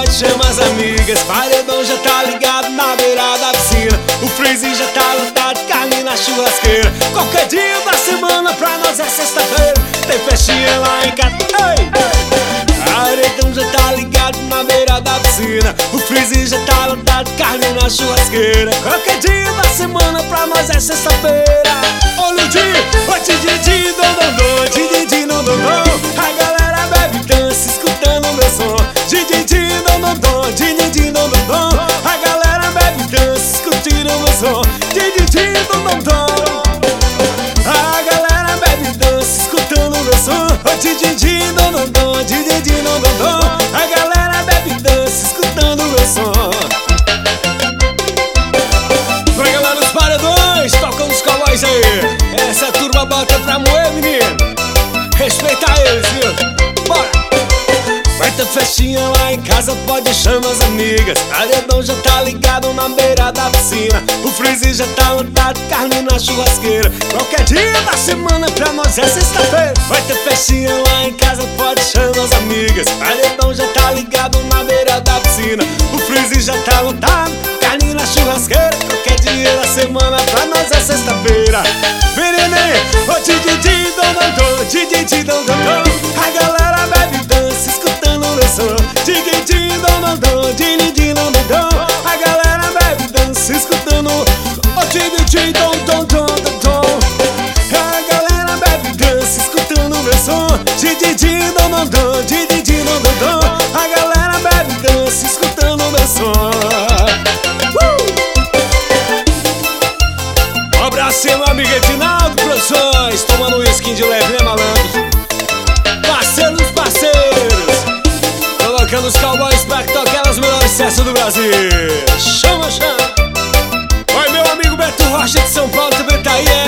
chama as amigas. Paredão já tá ligado na beira da piscina. O freezer já tá lotado, carne na churrasqueira. Qualquer dia da semana pra nós é sexta-feira. Tem festinha lá em casa. Paredão já tá ligado na beira da piscina. O freezer já tá lotado, carne na churrasqueira. Qualquer dia da semana pra nós é sexta-feira. Olha o dia, oi Didi, dondondô, Didi, dondondô. A galera bebe e dança escutando o meu som. Didi, dondondô, Didi, dondondô. A galera bebe e dança escutando o meu som. Didi, dondondô. A galera bebe e dança escutando o meu som. Oi Didi, dondondô, Didi, dondondô. A galera bebe e dança escutando o meu som. Vai galera dos paredões, tocam os cowboys aí. Essa turma bota pra moer, menino. Respeita eles, viu? Bora! Vai ter festinha lá em casa, pode chamar as amigas. Paredão já tá ligado na beira da piscina. O freezer já tá lotado, carne na churrasqueira. Qualquer dia da semana pra nós é sexta-feira. Vai ter festinha lá em casa, pode chamar as amigas. Paredão já tá ligado na beira da piscina. O freezer já tá lotado, carne na churrasqueira. Qualquer dia da semana pra nós é sexta-feira. Vem neném, ô Didi, dondondô, Didi, dondondô. A galera bebe e dança escutando o meu som. Didi, dondondô, Didi, dondondô. A galera bebe e dança escutando o Didi, dondondô. A galera bebe e dança escutando o meu som. Didi, dondondô, Didi, dondondô. A galera bebe e dança escutando o meu som. Um abraço, meu amigo Edinaldo Produções, tomando um skin de leve, né, malandro? Parceiro dos parceiros, colocando os cowboys pra tocar as melhores festas do Brasil. Chama, chama. Oi, meu amigo Beto Rocha de São Paulo também tá aí,